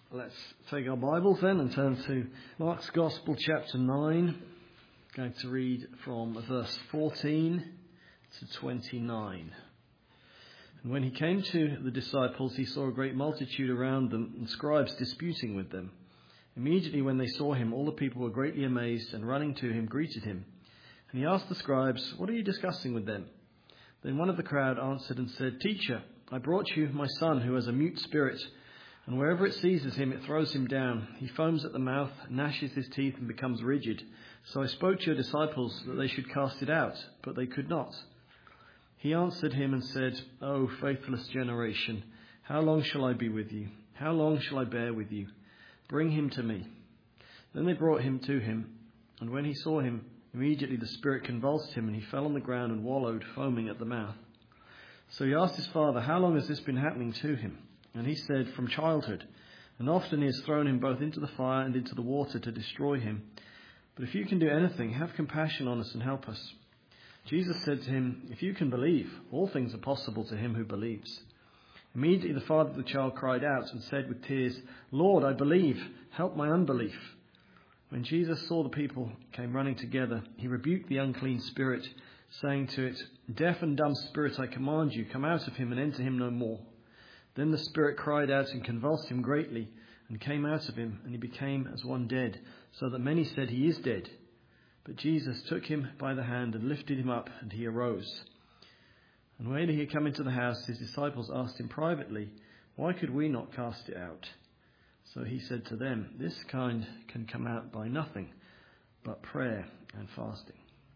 Let's take our Bibles then and turn to Mark's Gospel chapter 9. I'm going to read from verse 14 to 29. And when he came to the disciples, he saw a great multitude around them and scribes disputing with them. Immediately when they saw him, all the people were greatly amazed and running to him greeted him. And he asked the scribes, "What are you discussing with them?" Then one of the crowd answered and said, "Teacher, I brought you my son who has a mute spirit. And wherever it seizes him, it throws him down. He foams at the mouth, gnashes his teeth, and becomes rigid. So I spoke to your disciples that they should cast it out, but they could not." He answered him and said, "O faithless generation, how long shall I be with you? How long shall I bear with you? Bring him to me." Then they brought him to him, and when he saw him, immediately the spirit convulsed him, and he fell on the ground and wallowed, foaming at the mouth. So he asked his father, "How long has this been happening to him?" And he said, "From childhood. And often he has thrown him both into the fire and into the water to destroy him. But if you can do anything, have compassion on us and help us." Jesus said to him, "If you can believe, all things are possible to him who believes." Immediately the father of the child cried out and said with tears, "Lord, I believe. Help my unbelief." When Jesus saw the people came running together, he rebuked the unclean spirit, saying to it, "Deaf and dumb spirit, I command you, come out of him and enter him no more." Then the spirit cried out and convulsed him greatly and came out of him, and he became as one dead, so that many said, "He is dead." But Jesus took him by the hand and lifted him up, and he arose. And when he had come into the house, his disciples asked him privately, "Why could we not cast it out?" So he said to them, "This kind can come out by nothing but prayer and fasting."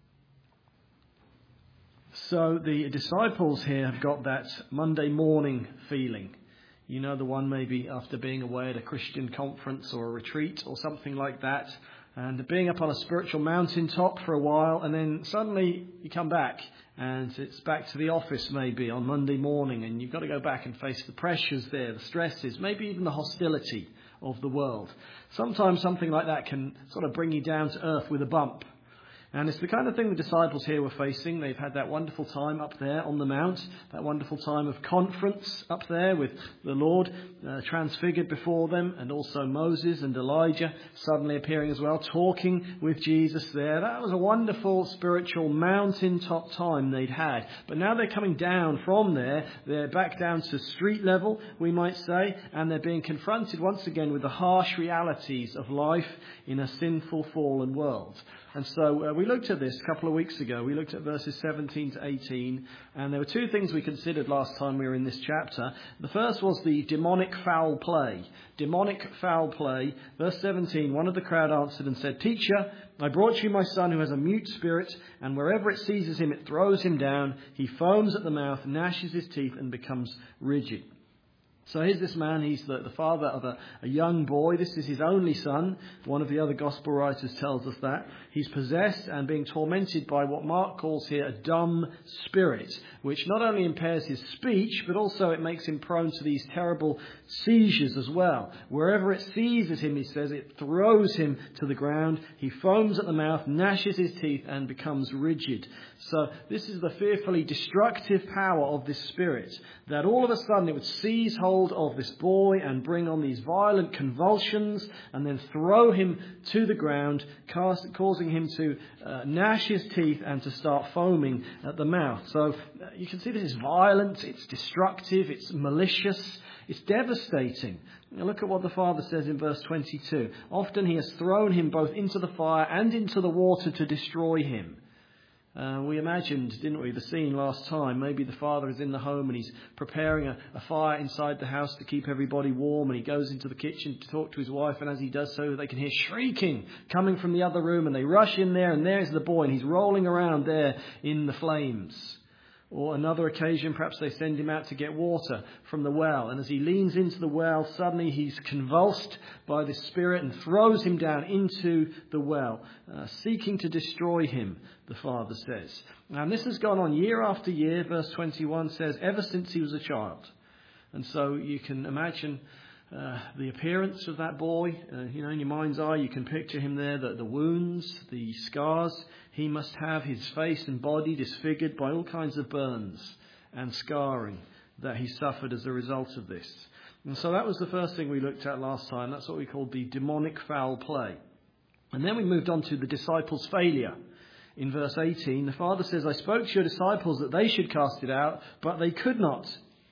So the disciples here have got that Monday morning feeling. You know, the one maybe after being away at a Christian conference or a retreat or something like that, and being up on a spiritual mountaintop for a while, and then suddenly you come back and it's back to the office maybe on Monday morning, and you've got to go back and face the pressures there, the stresses, maybe even the hostility of the world. Sometimes something like that can sort of bring you down to earth with a bump. And it's the kind of thing the disciples here were facing. They've had that wonderful time up there on the mount, that wonderful time of conference up there with the Lord transfigured before them, and also Moses and Elijah suddenly appearing as well, talking with Jesus there. That was a wonderful spiritual mountaintop time they'd had. But now they're coming down from there. They're back down to street level, we might say, and they're being confronted once again with the harsh realities of life in a sinful, fallen world. And so we looked at this a couple of weeks ago. We looked at verses 17 to 18. And there were two things we considered last time we were in this chapter. The first was the demonic foul play. Demonic foul play. Verse 17, one of the crowd answered and said, "Teacher, I brought you my son who has a mute spirit, and wherever it seizes him, it throws him down. He foams at the mouth, gnashes his teeth, and becomes rigid." So here's this man, he's the father of a young boy. This is his only son. One of the other gospel writers tells us that. He's possessed and being tormented by what Mark calls here a dumb spirit, which not only impairs his speech, but also it makes him prone to these terrible seizures as well. Wherever it seizes him, he says, it throws him to the ground. He foams at the mouth, gnashes his teeth, and becomes rigid. So this is the fearfully destructive power of this spirit, that all of a sudden it would seize hold of this boy and bring on these violent convulsions and then throw him to the ground, causing him to gnash his teeth and to start foaming at the mouth. So you can see this is violent, it's destructive, it's malicious, it's devastating. Now look at what the Father says in verse 22. "Often he has thrown him both into the fire and into the water to destroy him." We imagined, didn't we, the scene last time. Maybe the father is in the home and he's preparing a fire inside the house to keep everybody warm, and he goes into the kitchen to talk to his wife, and as he does so, they can hear shrieking coming from the other room, and they rush in there, and there's the boy, and he's rolling around there in the flames. Or another occasion, perhaps they send him out to get water from the well. And as he leans into the well, suddenly he's convulsed by the Spirit and throws him down into the well, seeking to destroy him, the Father says. And this has gone on year after year. Verse 21 says, ever since he was a child. And so you can imagine the appearance of that boy. In your mind's eye, you can picture him there, the wounds, the scars. He must have his face and body disfigured by all kinds of burns and scarring that he suffered as a result of this. And so that was the first thing we looked at last time. That's what we called the demonic foul play. And then we moved on to the disciples' failure. In verse 18, the Father says, I spoke to your disciples that they should cast it out, but they could not.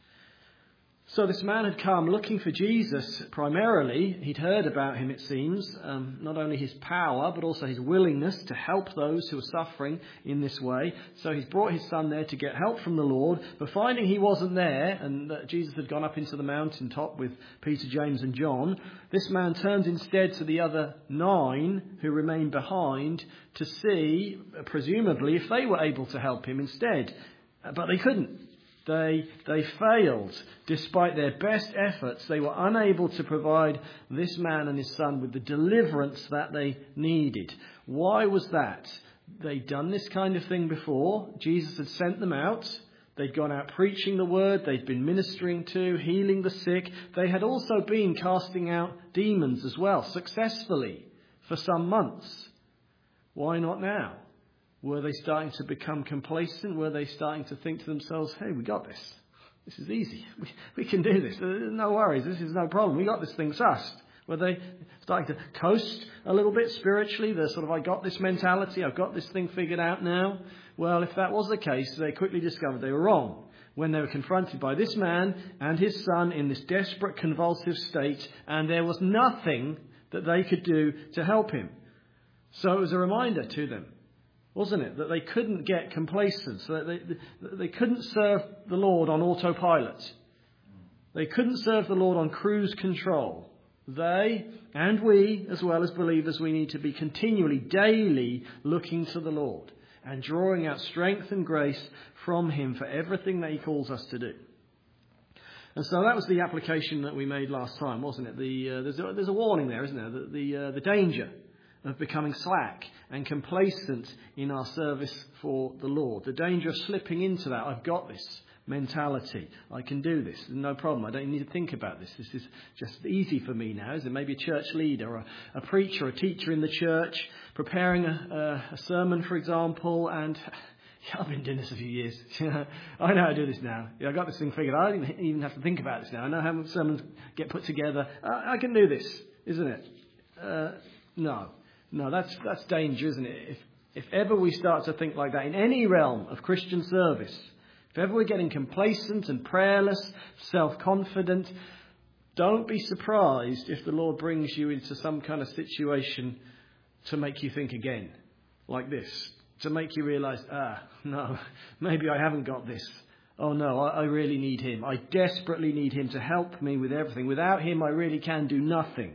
So this man had come looking for Jesus primarily. He'd heard about him, it seems, not only his power, but also his willingness to help those who are suffering in this way. So he's brought his son there to get help from the Lord. But finding he wasn't there, and that Jesus had gone up into the mountaintop with Peter, James and John, this man turns instead to the other 9 who remained behind to see, presumably, if they were able to help him instead. But they couldn't. They failed. Despite their best efforts, they were unable to provide this man and his son with the deliverance that they needed. Why was that? They'd done this kind of thing before. Jesus had sent them out. They'd gone out preaching the word. They'd been ministering to, healing the sick. They had also been casting out demons as well, successfully, for some months. Why not now? Were they starting to become complacent? Were they starting to think to themselves, hey, we got this. This is easy. We can do this. No worries. This is no problem. We got this thing sussed. Were they starting to coast a little bit spiritually? The sort of, I got this mentality. I've got this thing figured out now. Well, if that was the case, they quickly discovered they were wrong when they were confronted by this man and his son in this desperate, convulsive state, and there was nothing that they could do to help him. So it was a reminder to them, wasn't it, that they couldn't get complacent, so that they couldn't serve the Lord on autopilot. They couldn't serve the Lord on cruise control. They, and we, as well as believers, we need to be continually, daily looking to the Lord and drawing out strength and grace from him for everything that he calls us to do. And so that was the application that we made last time, wasn't it? There's a warning there, isn't there? The danger of becoming slack and complacent in our service for the Lord. The danger of slipping into that, I've got this mentality. I can do this. No problem. I don't need to think about this. This is just easy for me now. Is it maybe a church leader or a preacher, a teacher in the church, preparing a sermon, for example, and I've been doing this a few years. I know how to do this now. I got this thing figured out. I don't even have to think about this now. I know how sermons get put together. I can do this, isn't it? No, that's danger, isn't it? If ever we start to think like that in any realm of Christian service, if ever we're getting complacent and prayerless, self-confident, don't be surprised if the Lord brings you into some kind of situation to make you think again, like this, to make you realise, no, maybe I haven't got this. Oh no, I really need him. I desperately need him to help me with everything. Without him, I really can do nothing.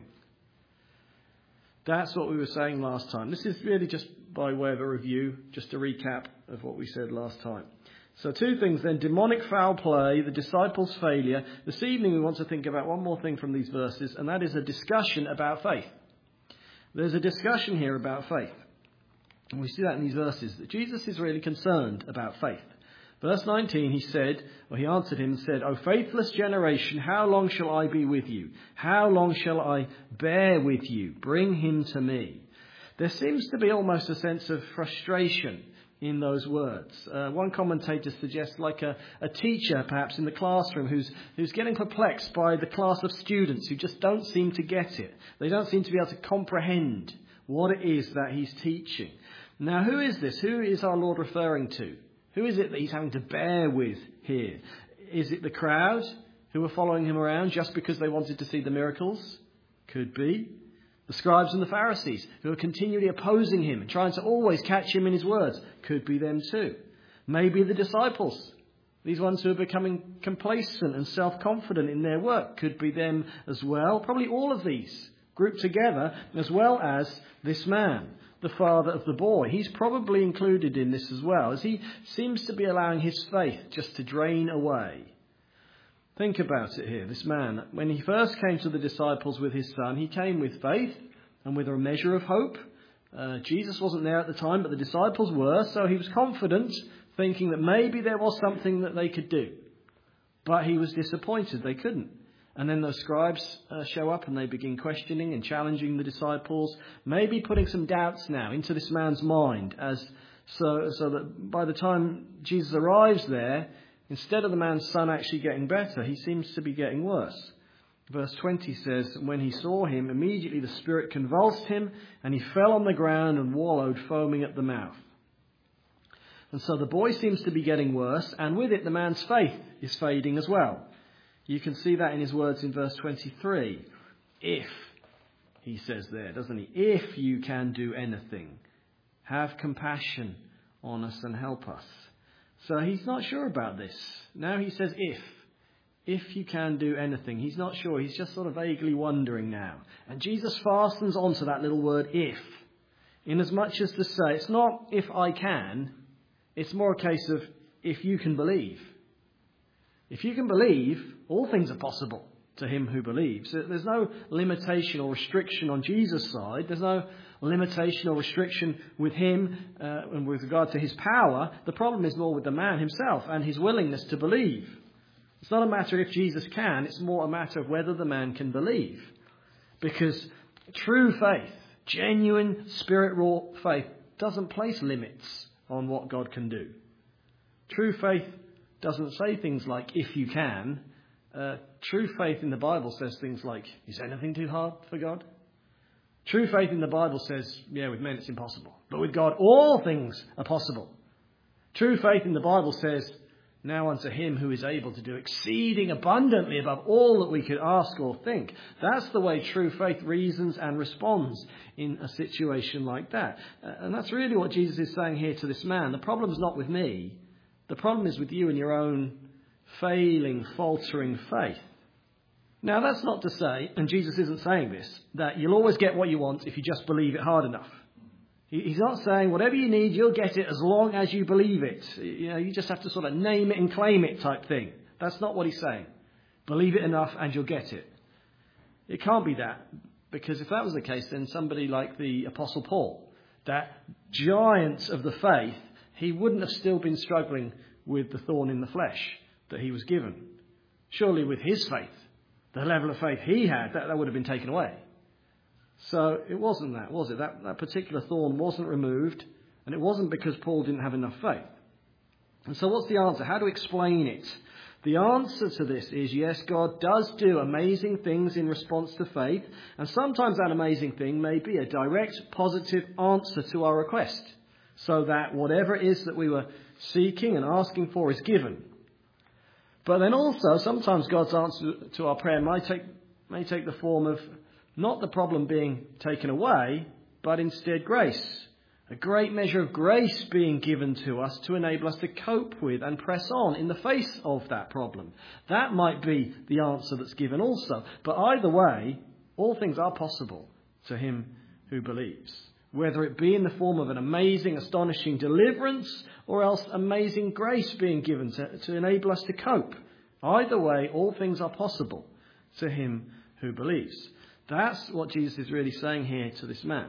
That's what we were saying last time. This is really just by way of a review, just a recap of what we said last time. So 2 things then, demonic foul play, the disciples' failure. This evening we want to think about one more thing from these verses, and that is a discussion about faith. There's a discussion here about faith. And we see that in these verses, that Jesus is really concerned about faith. Verse 19, he answered him and said, O faithless generation, how long shall I be with you? How long shall I bear with you? Bring him to me. There seems to be almost a sense of frustration in those words. One commentator suggests like a teacher perhaps in the classroom who's getting perplexed by the class of students who just don't seem to get it. They don't seem to be able to comprehend what it is that he's teaching. Now, who is this? Who is our Lord referring to? Who is it that he's having to bear with here? Is it the crowd who were following him around just because they wanted to see the miracles? Could be. The scribes and the Pharisees who are continually opposing him and trying to always catch him in his words. Could be them too. Maybe the disciples, these ones who are becoming complacent and self-confident in their work. Could be them as well. Probably all of these grouped together, as well as this man, the father of the boy. He's probably included in this as well, as he seems to be allowing his faith just to drain away. Think about it here. This man, when he first came to the disciples with his son, he came with faith and with a measure of hope. Jesus wasn't there at the time, but the disciples were, so he was confident, thinking that maybe there was something that they could do. But he was disappointed they couldn't. And then those scribes show up and they begin questioning and challenging the disciples, maybe putting some doubts now into this man's mind, so that by the time Jesus arrives there, Instead of the man's son actually getting better, he seems to be getting worse. Verse 20 says, when he saw him, immediately the spirit convulsed him, and he fell on the ground and wallowed, foaming at the mouth. And so the boy seems to be getting worse, and with it the man's faith is fading as well. You can see that in his words in verse 23. If, he says there, doesn't he? If you can do anything, have compassion on us and help us. So he's not sure about this. Now he says if you can do anything. He's not sure. He's just sort of vaguely wondering now. And Jesus fastens onto that little word if, in as much as to say, it's not if I can, it's more a case of if you can believe. If you can believe, all things are possible to him who believes. There's no limitation or restriction on Jesus' side. There's no limitation or restriction with him and with regard to his power. The problem is more with the man himself and his willingness to believe. It's not a matter if Jesus can, it's more a matter of whether the man can believe. Because true faith, genuine spirit-wrought faith, doesn't place limits on what God can do. True faith doesn't say things like, if you can. True faith in the Bible says things like, is anything too hard for God? True faith in the Bible says, yeah, with men it's impossible. But with God, all things are possible. True faith in the Bible says, now unto him who is able to do exceeding abundantly above all that we could ask or think. That's the way true faith reasons and responds in a situation like that. And that's really what Jesus is saying here to this man. The problem's not with me. The problem is with you and your own failing, faltering faith. Now that's not to say, and Jesus isn't saying this, that you'll always get what you want if you just believe it hard enough. He's not saying whatever you need, you'll get it as long as you believe it. You just have to sort of name it and claim it type thing. That's not what he's saying. Believe it enough and you'll get it. It can't be that, because if that was the case, then somebody like the Apostle Paul, that giant of the faith, he wouldn't have still been struggling with the thorn in the flesh that he was given. Surely with his faith, the level of faith he had, that would have been taken away. So it wasn't that, was it? That particular thorn wasn't removed, and it wasn't because Paul didn't have enough faith. And so what's the answer? How to explain it? The answer to this is, yes, God does do amazing things in response to faith, and sometimes that amazing thing may be a direct, positive answer to our request, so that whatever it is that we were seeking and asking for is given. But then also, sometimes God's answer to our prayer may take the form of not the problem being taken away, but instead grace. A great measure of grace being given to us to enable us to cope with and press on in the face of that problem. That might be the answer that's given also. But either way, all things are possible to him who believes. Whether it be in the form of an amazing, astonishing deliverance, or else amazing grace being given to enable us to cope. Either way, all things are possible to him who believes. That's what Jesus is really saying here to this man.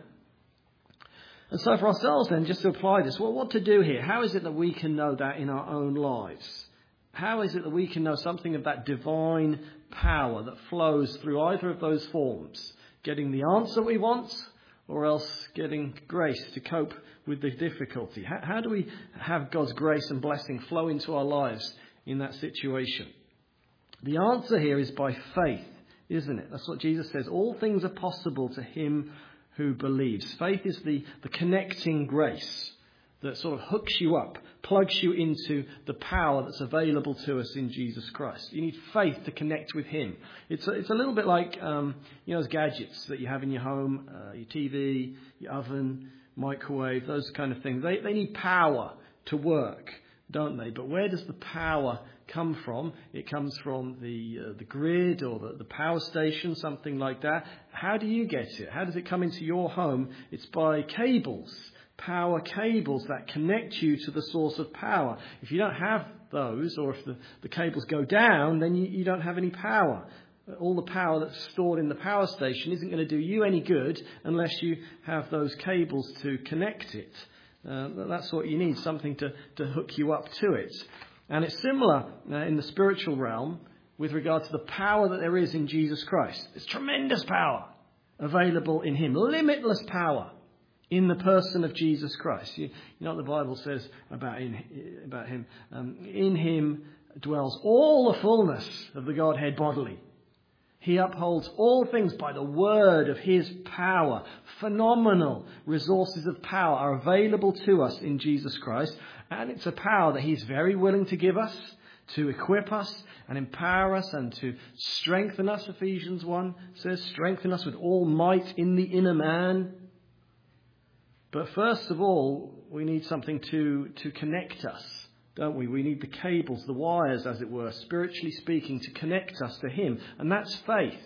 And so for ourselves then, just to apply this, well, what to do here? How is it that we can know that in our own lives? How is it that we can know something of that divine power that flows through either of those forms? Getting the answer we want, or else getting grace to cope with the difficulty? How do we have God's grace and blessing flow into our lives in that situation? The answer here is by faith, isn't it? That's what Jesus says. All things are possible to him who believes. Faith is the connecting grace that sort of hooks you up, plugs you into the power that's available to us in Jesus Christ. You need faith to connect with him. It's a little bit like those gadgets that you have in your home, your TV, your oven, microwave, those kind of things. They need power to work, don't they? But where does the power come from? It comes from the grid or the power station, something like that. How do you get it? How does it come into your home? It's by cables, power cables that connect you to the source of power. If you don't have those, or if the cables go down, then you don't have any power. All the power that's stored in the power station isn't going to do you any good unless you have those cables to connect it. That's what you need, something to hook you up to it. And it's similar in the spiritual realm with regard to the power that there is in Jesus Christ. There's tremendous power available in him, limitless power in the person of Jesus Christ. You know what the Bible says about him? In him dwells all the fullness of the Godhead bodily. He upholds all things by the word of his power. Phenomenal resources of power are available to us in Jesus Christ. And it's a power that he's very willing to give us, to equip us and empower us and to strengthen us. Ephesians 1 says, strengthen us with all might in the inner man. But first of all, we need something to connect us, don't we? We need the cables, the wires, as it were, spiritually speaking, to connect us to him. And that's faith.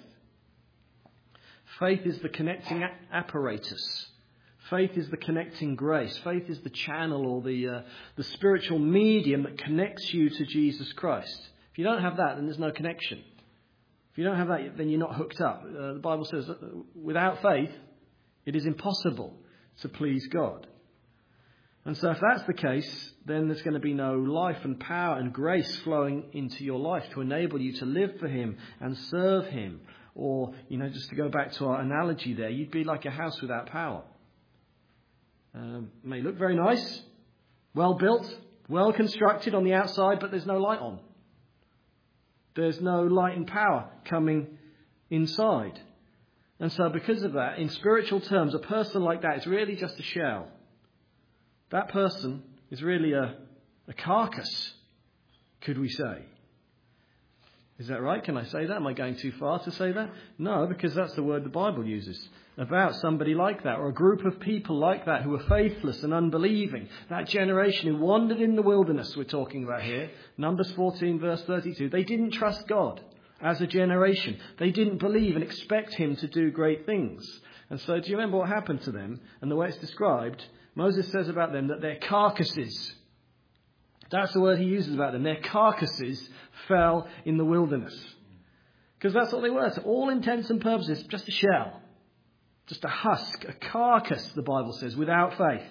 Faith is the connecting apparatus. Faith is the connecting grace. Faith is the channel or the spiritual medium that connects you to Jesus Christ. If you don't have that, then there's no connection. If you don't have that, then you're not hooked up. The Bible says that without faith, it is impossible to please God. And so if that's the case, then there's going to be no life and power and grace flowing into your life to enable you to live for him and serve him. Or, just to go back to our analogy there, you'd be like a house without power. It may look very nice, well built, well constructed on the outside, but there's no light on. There's no light and power coming inside. And so because of that, in spiritual terms, a person like that is really just a shell. That person is really a carcass, could we say. Is that right? Can I say that? Am I going too far to say that? No, because that's the word the Bible uses about somebody like that, or a group of people like that who are faithless and unbelieving. That generation who wandered in the wilderness we're talking about here, Numbers 14 verse 32. They didn't trust God as a generation. They didn't believe and expect him to do great things. And so do you remember what happened to them and the way it's described? Moses says about them that their carcasses, that's the word he uses about them, their carcasses fell in the wilderness. Because that's what they were. To all intents and purposes, just a shell. Just a husk, a carcass, the Bible says, without faith.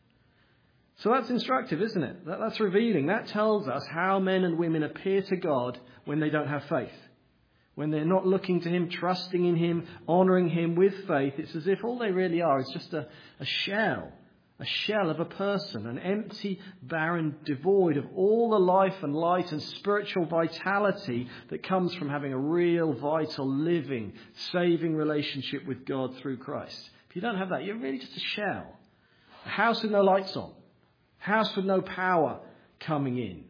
So that's instructive, isn't it? That's revealing. That tells us how men and women appear to God when they don't have faith. When they're not looking to him, trusting in him, honouring him with faith. It's as if all they really are is just a shell. A shell of a person, an empty, barren, devoid of all the life and light and spiritual vitality that comes from having a real, vital, living, saving relationship with God through Christ. If you don't have that, you're really just a shell. A house with no lights on. A house with no power coming in.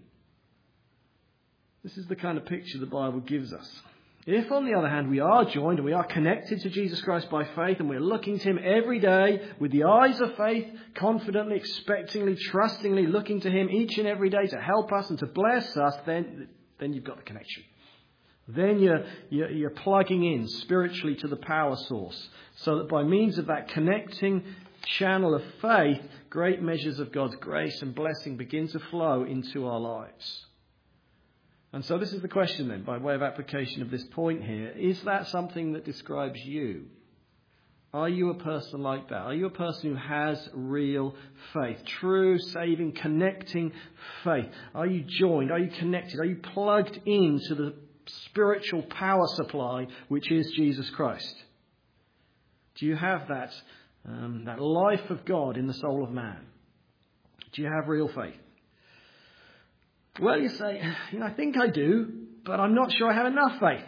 This is the kind of picture the Bible gives us. If, on the other hand, we are joined and we are connected to Jesus Christ by faith and we're looking to him every day with the eyes of faith, confidently, expectingly, trustingly looking to him each and every day to help us and to bless us, then you've got the connection. Then you're plugging in spiritually to the power source so that by means of that connecting channel of faith, great measures of God's grace and blessing begin to flow into our lives. And so this is the question then, by way of application of this point here. Is that something that describes you? Are you a person like that? Are you a person who has real faith? True, saving, connecting faith? Are you joined? Are you connected? Are you plugged into the spiritual power supply, which is Jesus Christ? Do you have that life of God in the soul of man? Do you have real faith? Well, you say, I think I do, but I'm not sure I have enough faith.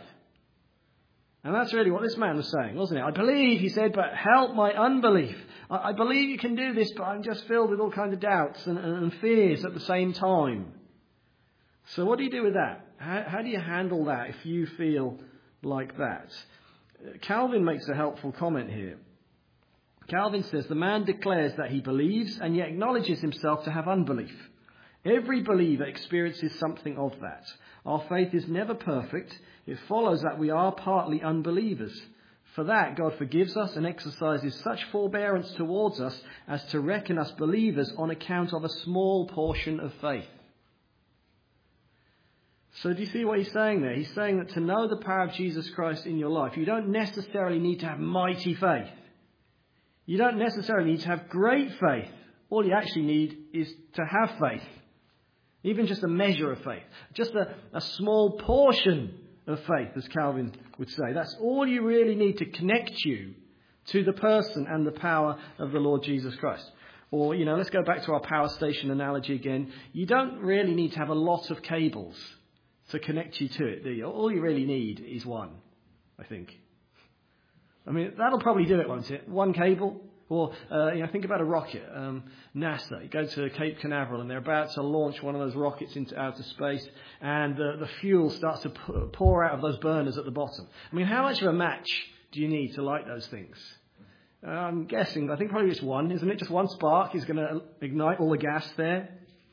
And that's really what this man was saying, wasn't it? I believe, he said, but help my unbelief. I believe you can do this, but I'm just filled with all kinds of doubts and fears at the same time. So what do you do with that? How do you handle that if you feel like that? Calvin makes a helpful comment here. Calvin says, the man declares that he believes and yet acknowledges himself to have unbelief. Every believer experiences something of that. Our faith is never perfect. It follows that we are partly unbelievers. For that, God forgives us and exercises such forbearance towards us as to reckon us believers on account of a small portion of faith. So do you see what he's saying there? He's saying that to know the power of Jesus Christ in your life, you don't necessarily need to have mighty faith. You don't necessarily need to have great faith. All you actually need is to have faith. Even just a measure of faith. Just a small portion of faith, as Calvin would say. That's all you really need to connect you to the person and the power of the Lord Jesus Christ. Or, let's go back to our power station analogy again. You don't really need to have a lot of cables to connect you to it, do you? All you really need is one, I think. I mean, that'll probably do it, won't it? One cable. Or, think about a rocket. NASA, you go to Cape Canaveral and they're about to launch one of those rockets into outer space, and the fuel starts to pour out of those burners at the bottom. I mean, how much of a match do you need to light those things? I'm guessing, I think probably just one, isn't it? Just one spark is going to ignite all the gas there.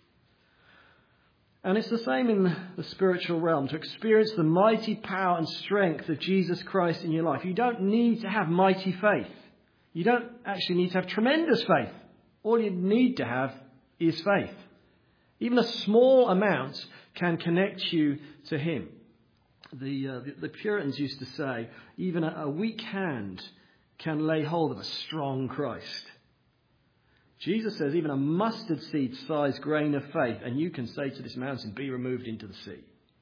And it's the same in the spiritual realm. To experience the mighty power and strength of Jesus Christ in your life, you don't need to have mighty faith. You don't actually need to have tremendous faith. All you need to have is faith. Even a small amount can connect you to him. The Puritans used to say, even a weak hand can lay hold of a strong Christ. Jesus says even a mustard seed sized grain of faith, and you can say to this mountain, be removed into the sea.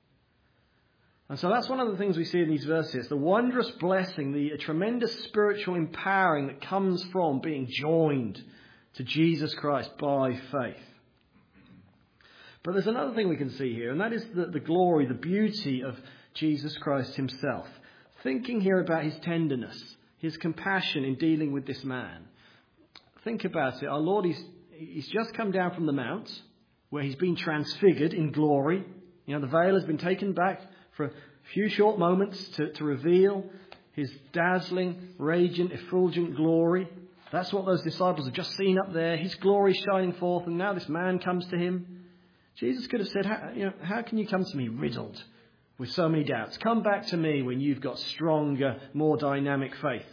And so that's one of the things we see in these verses, the wondrous blessing, the tremendous spiritual empowering that comes from being joined to Jesus Christ by faith. But there's another thing we can see here, and that is the glory, the beauty of Jesus Christ himself. Thinking here about his tenderness, his compassion in dealing with this man. Think about it. Our Lord, he's just come down from the mount where he's been transfigured in glory. You know, the veil has been taken back for a few short moments to reveal his dazzling, radiant, effulgent glory. That's what those disciples have just seen up there. His glory shining forth, and now this man comes to him. Jesus could have said, how can you come to me riddled with so many doubts? Come back to me when you've got stronger, more dynamic faith.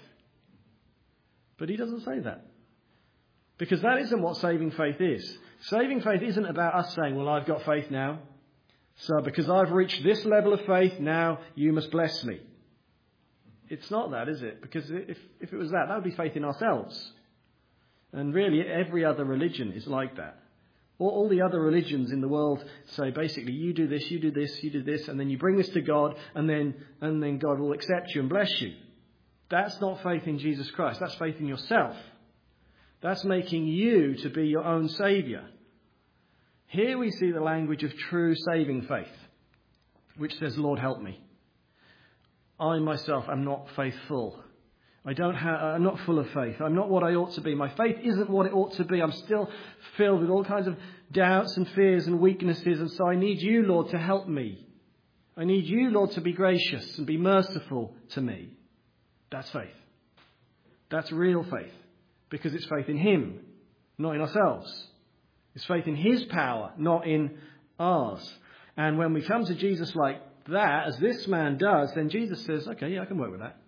But he doesn't say that. Because that isn't what saving faith is. Saving faith isn't about us saying, well, I've got faith now. So because I've reached this level of faith, now you must bless me. It's not that, is it? Because if it was that would be faith in ourselves. And really, every other religion is like that. All the other religions in the world say, basically, you do this, you do this, you do this, and then you bring this to God, and then God will accept you and bless you. That's not faith in Jesus Christ. That's faith in yourself. That's making you to be your own saviour. Here we see the language of true saving faith, which says, Lord, help me. I myself am not faithful. I'm not full of faith. I'm not what I ought to be. My faith isn't what it ought to be. I'm still filled with all kinds of doubts and fears and weaknesses. And so I need you, Lord, to help me. I need you, Lord, to be gracious and be merciful to me. That's faith. That's real faith. Because it's faith in him, not in ourselves. It's faith in his power, not in ours. And when we come to Jesus like that, as this man does, then Jesus says, okay, yeah, I can work with that.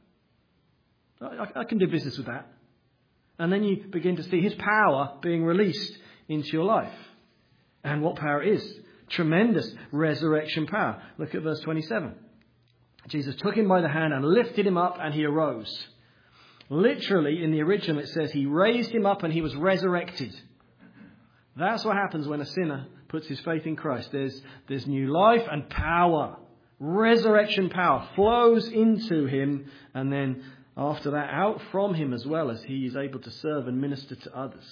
I can do business with that. And then you begin to see his power being released into your life. And what power it is. Tremendous resurrection power. Look at verse 27. Jesus took him by the hand and lifted him up, and he arose. Literally, in the original, it says he raised him up and he was resurrected. That's what happens when a sinner puts his faith in Christ. There's new life and power. Resurrection power flows into him, and then after that, out from him as well, as he is able to serve and minister to others.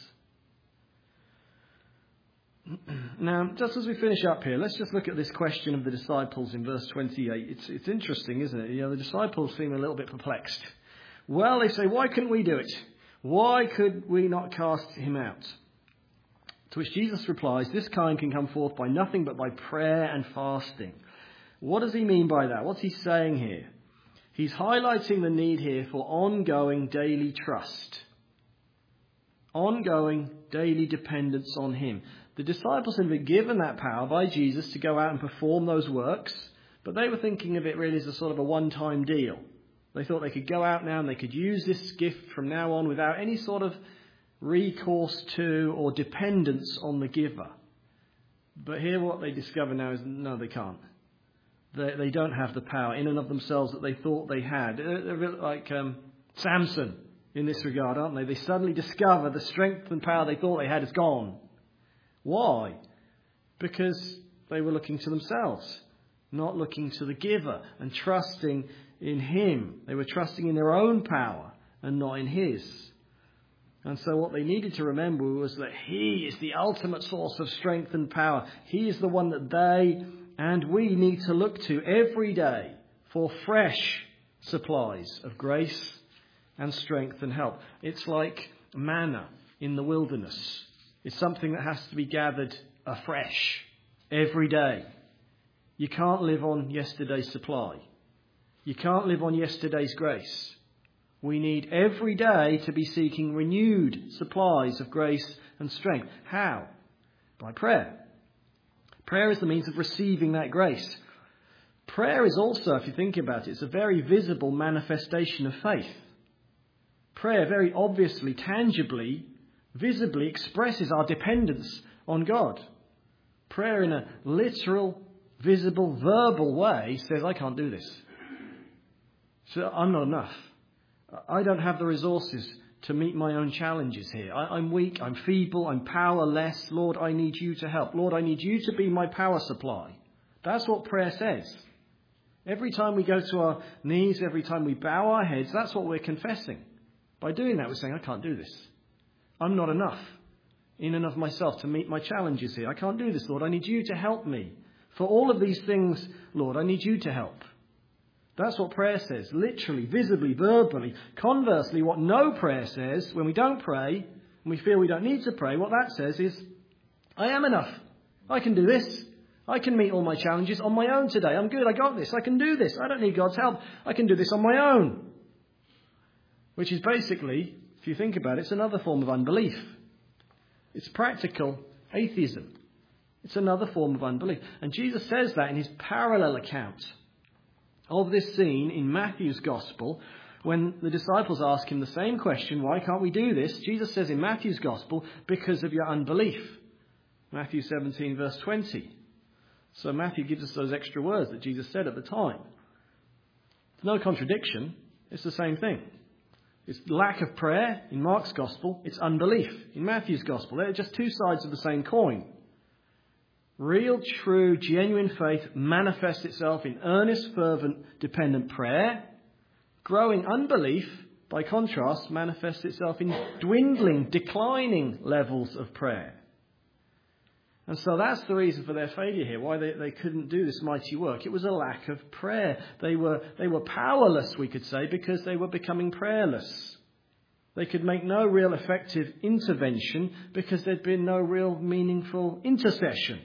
Now, just as we finish up here, let's just look at this question of the disciples in verse 28. It's interesting, isn't it? The disciples seem a little bit perplexed. Well, they say, why couldn't we do it? Why could we not cast him out? To which Jesus replies, this kind can come forth by nothing but by prayer and fasting. What does he mean by that? What's he saying here? He's highlighting the need here for ongoing daily trust. Ongoing daily dependence on him. The disciples had been given that power by Jesus to go out and perform those works, but they were thinking of it really as a sort of a one-time deal. They thought they could go out now and they could use this gift from now on without any sort of recourse to or dependence on the giver. But here what they discover now is, no, they can't. They don't have the power in and of themselves that they thought they had. They're a bit like Samson in this regard, aren't they? They suddenly discover the strength and power they thought they had is gone. Why? Because they were looking to themselves, not looking to the giver and trusting in him. They were trusting in their own power and not in his. And so what they needed to remember was that he is the ultimate source of strength and power. He is the one that they and we need to look to every day for fresh supplies of grace and strength and help. It's like manna in the wilderness. It's something that has to be gathered afresh every day. You can't live on yesterday's supply. You can't live on yesterday's grace. We need every day to be seeking renewed supplies of grace and strength. How? By prayer. Prayer is the means of receiving that grace. Prayer is also, if you think about it, it's a very visible manifestation of faith. Prayer very obviously, tangibly, visibly expresses our dependence on God. Prayer in a literal, visible, verbal way says, I can't do this. So I'm not enough. I don't have the resources to meet my own challenges here. I'm weak, I'm feeble, I'm powerless. Lord, I need you to help. Lord, I need you to be my power supply. That's what prayer says. Every time we go to our knees, every time we bow our heads, that's what we're confessing. By doing that, we're saying, I can't do this. I'm not enough in and of myself to meet my challenges here. I can't do this, Lord. I need you to help me. For all of these things, Lord, I need you to help. That's what prayer says, literally, visibly, verbally. Conversely, what no prayer says, when we don't pray, and we feel we don't need to pray, what that says is, I am enough. I can do this. I can meet all my challenges on my own today. I'm good. I got this. I can do this. I don't need God's help. I can do this on my own. Which is basically, if you think about it, it's another form of unbelief. It's practical atheism. It's another form of unbelief. And Jesus says that in his parallel account of this scene in Matthew's Gospel, when the disciples ask him the same question, why can't we do this? Jesus says in Matthew's Gospel, because of your unbelief. Matthew 17 verse 20. So Matthew gives us those extra words that Jesus said at the time. It's no contradiction. It's the same thing. It's lack of prayer in Mark's Gospel. It's unbelief in Matthew's Gospel. They're just two sides of the same coin. Real, true, genuine faith manifests itself in earnest, fervent, dependent prayer. Growing unbelief, by contrast, manifests itself in dwindling, declining levels of prayer. And so that's the reason for their failure here, why they couldn't do this mighty work. It was a lack of prayer. They were powerless, we could say, because they were becoming prayerless. They could make no real effective intervention because there'd been no real meaningful intercession.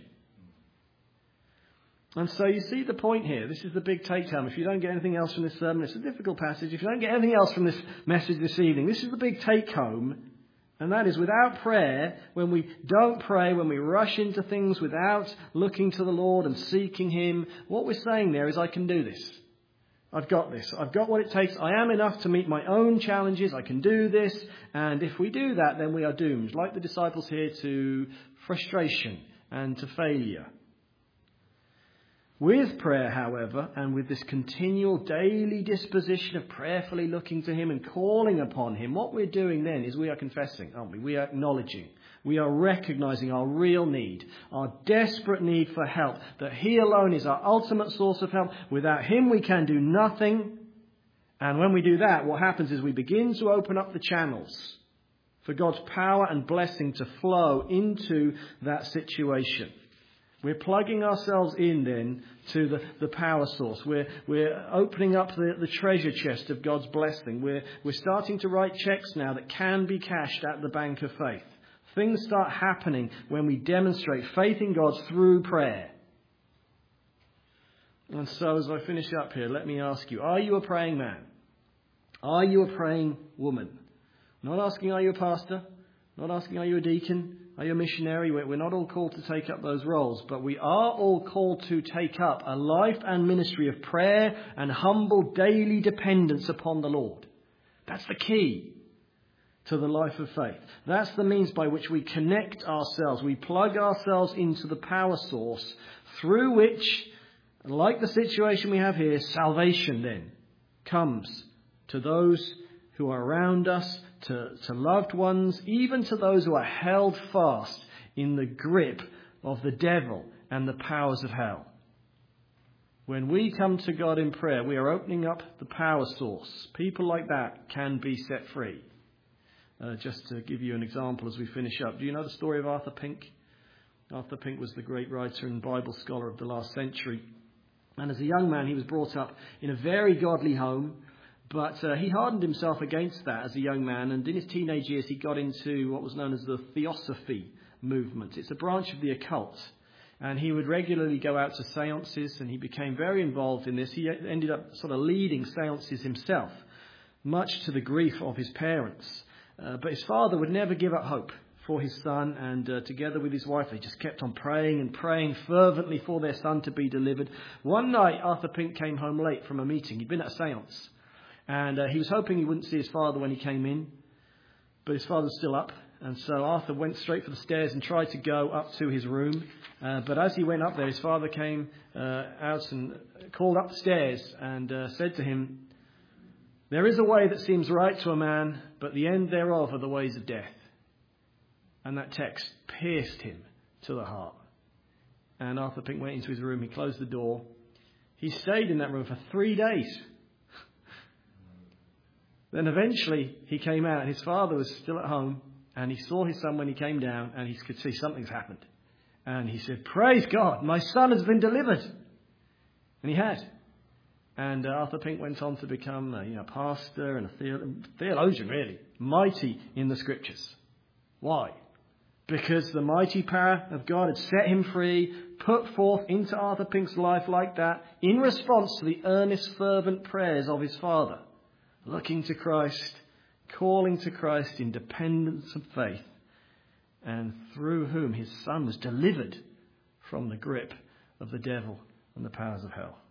And so you see the point here. This is the big take-home. If you don't get anything else from this sermon, it's a difficult passage. If you don't get anything else from this message this evening, this is the big take-home. And that is, without prayer, when we don't pray, when we rush into things without looking to the Lord and seeking him, what we're saying there is, I can do this. I've got this. I've got what it takes. I am enough to meet my own challenges. I can do this. And if we do that, then we are doomed, like the disciples here, to frustration and to failure. With prayer, however, and with this continual daily disposition of prayerfully looking to him and calling upon him, what we're doing then is we are confessing, aren't we? We are acknowledging. We are recognizing our real need, our desperate need for help, that he alone is our ultimate source of help. Without him, we can do nothing. And when we do that, what happens is we begin to open up the channels for God's power and blessing to flow into that situation. We're plugging ourselves in then to the power source. We're opening up the treasure chest of God's blessing. We're starting to write checks now that can be cashed at the bank of faith. Things start happening when we demonstrate faith in God through prayer. And so as I finish up here, let me ask you, are you a praying man? Are you a praying woman? Not asking, are you a pastor? Not asking, are you a deacon? Are you a missionary? We're not all called to take up those roles, but we are all called to take up a life and ministry of prayer and humble daily dependence upon the Lord. That's the key to the life of faith. That's the means by which we connect ourselves. We plug ourselves into the power source through which, like the situation we have here, salvation then comes to those who are around us, to loved ones, even to those who are held fast in the grip of the devil and the powers of hell. When we come to God in prayer, we are opening up the power source. People like that can be set free. Just to give you an example as we finish up. Do you know the story of Arthur Pink? Arthur Pink was the great writer and Bible scholar of the last century. And as a young man, he was brought up in a very godly home, but he hardened himself against that as a young man. And in his teenage years, he got into what was known as the Theosophy movement. It's a branch of the occult. And he would regularly go out to seances, and he became very involved in this. He ended up sort of leading seances himself, much to the grief of his parents. But his father would never give up hope for his son, and together with his wife, they just kept on praying and praying fervently for their son to be delivered. One night, Arthur Pink came home late from a meeting. He'd been at a seance, and he was hoping he wouldn't see his father when he came in, but his father was still up. And so Arthur went straight for the stairs and tried to go up to his room. But as he went up there, his father came out and called up the stairs and said to him, "There is a way that seems right to a man, but the end thereof are the ways of death." And that text pierced him to the heart. And Arthur Pink went into his room. He closed the door. He stayed in that room for 3 days. Then eventually he came out. His father was still at home. And he saw his son when he came down, and he could see something's happened. And he said, "Praise God, my son has been delivered." And he had. And Arthur Pink went on to become a pastor and a theologian, really, mighty in the Scriptures. Why? Because the mighty power of God had set him free, put forth into Arthur Pink's life like that, in response to the earnest, fervent prayers of his father, looking to Christ, calling to Christ in dependence of faith, and through whom his son was delivered from the grip of the devil and the powers of hell.